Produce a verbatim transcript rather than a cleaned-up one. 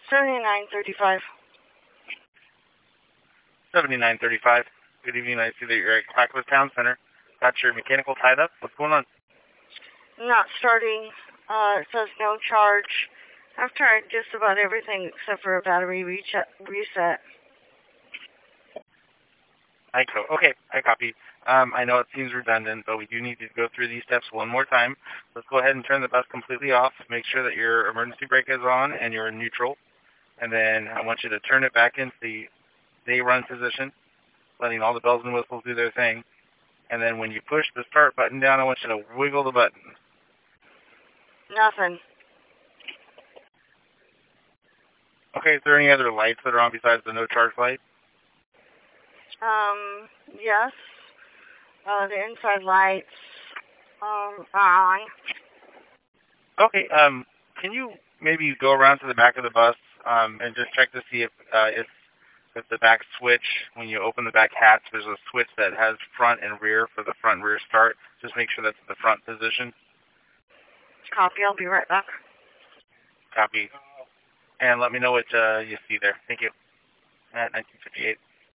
seventy-nine thirty-five. seventy-nine thirty-five. Good evening. I see that you're at Clackamas Town Center. Got your mechanical tied up. What's going on? Not starting. Uh, it says no charge. I've tried just about everything except for a battery reset. reset. I co okay, I copy. Um, I know it seems redundant, but we do need to go through these steps one more time. Let's go ahead and turn the bus completely off. Make sure that your emergency brake is on and you're in neutral. And then I want you to turn it back into the day run position, letting all the bells and whistles do their thing. And then when you push the start button down, I want you to wiggle the button. Nothing. Okay, is there any other lights that are on besides the no charge light? Um, yes. Uh, the inside lights, um, are on. Okay, um, can you maybe go around to the back of the bus, um, and just check to see if, uh, if, if the back switch, when you open the back hatch, there's a switch that has front and rear for the front and rear start. Just make sure that's the front position. Copy, I'll be right back. Copy. And let me know what, uh, you see there. Thank you. At nineteen fifty-eight.